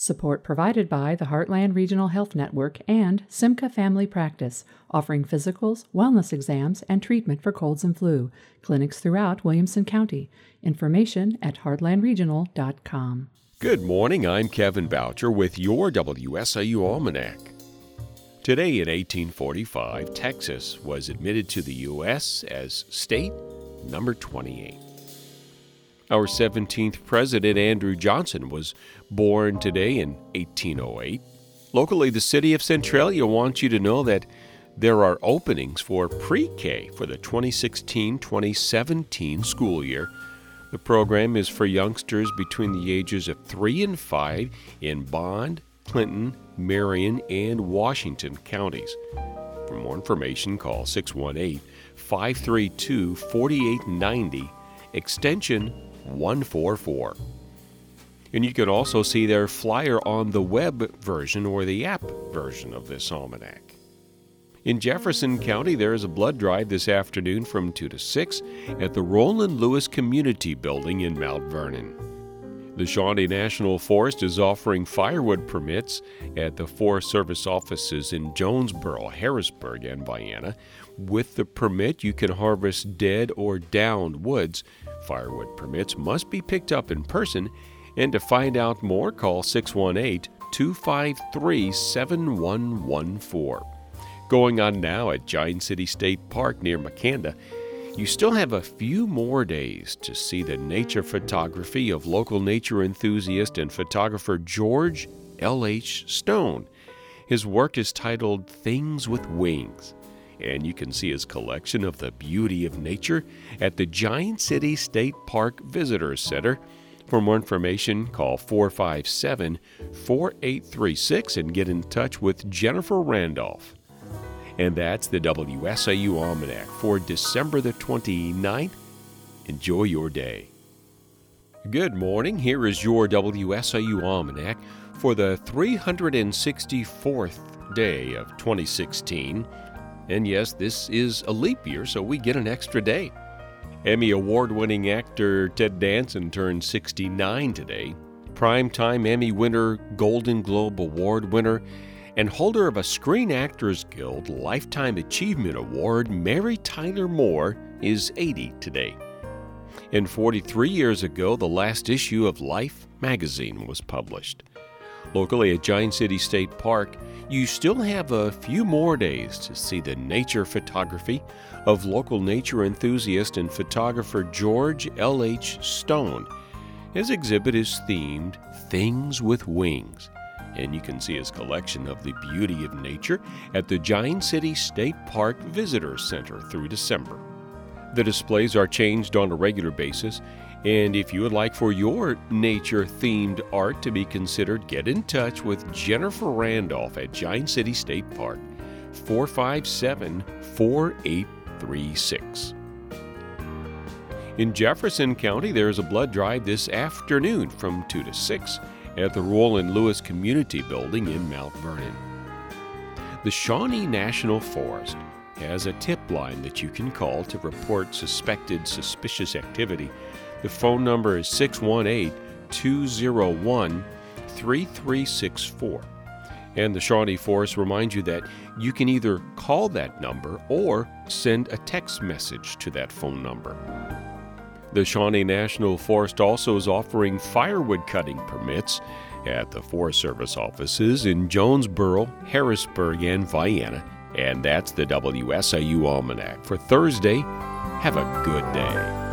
Support provided by the Heartland Regional Health Network and Simca Family Practice, offering physicals, wellness exams, and treatment for colds and flu. Clinics throughout Williamson County. Information at heartlandregional.com. Good morning, I'm Kevin Boucher with your WSIU Almanac. Today in 1845, Texas was admitted to the U.S. as state number 28. Our 17th president, Andrew Johnson, was born today in 1808. Locally, the city of Centralia wants you to know that there are openings for pre-K for the 2016-2017 school year. The program is for youngsters between the ages of 3 and 5 in Bond, Clinton, Marion, and Washington counties. For more information, call 618-532-4890, extension 144. And you can also see their flyer on the web version or the app version of this almanac. In Jefferson County, there is a blood drive this afternoon from 2 to 6 at the Roland Lewis Community Building in Mount Vernon. The Shawnee National Forest is offering firewood permits at the Forest Service offices in Jonesboro, Harrisburg, and Vienna. With the permit, you can harvest dead or downed woods. Firewood permits must be picked up in person, and to find out more, call 618-253-7114. Going on now at Giant City State Park near Makanda, you still have a few more days to see the nature photography of local nature enthusiast and photographer George L.H. Stone. His work is titled Things with Wings, and you can see his collection of the beauty of nature at the Giant City State Park Visitor Center. For more information, call 457-4836 and get in touch with Jennifer Randolph. And that's the WSIU Almanac for December the 29th. Enjoy your day. Good morning. Here is your WSIU Almanac for the 364th day of 2016. And yes, this is a leap year, so we get an extra day. Emmy Award-winning actor Ted Danson turned 69 today. Primetime Emmy winner, Golden Globe Award winner, and holder of a Screen Actors Guild Lifetime Achievement Award, Mary Tyler Moore, is 80 today. And 43 years ago, the last issue of Life magazine was published. Locally at Giant City State Park, you still have a few more days to see the nature photography of local nature enthusiast and photographer George L.H. Stone. His exhibit is themed Things with Wings, and you can see his collection of the beauty of nature at the Giant City State Park Visitor Center through December. The displays are changed on a regular basis, and if you would like for your nature-themed art to be considered, get in touch with Jennifer Randolph at Giant City State Park, 457-4836. In Jefferson County, there is a blood drive this afternoon from 2 to 6 at the Roland Lewis Community Building in Mount Vernon. The Shawnee National Forest has a tip line that you can call to report suspicious activity. The phone number is 618-201-3364. And the Shawnee Forest reminds you that you can either call that number or send a text message to that phone number. The Shawnee National Forest also is offering firewood cutting permits at the Forest Service offices in Jonesboro, Harrisburg, and Vienna. And that's the WSIU Almanac for Thursday. Have a good day.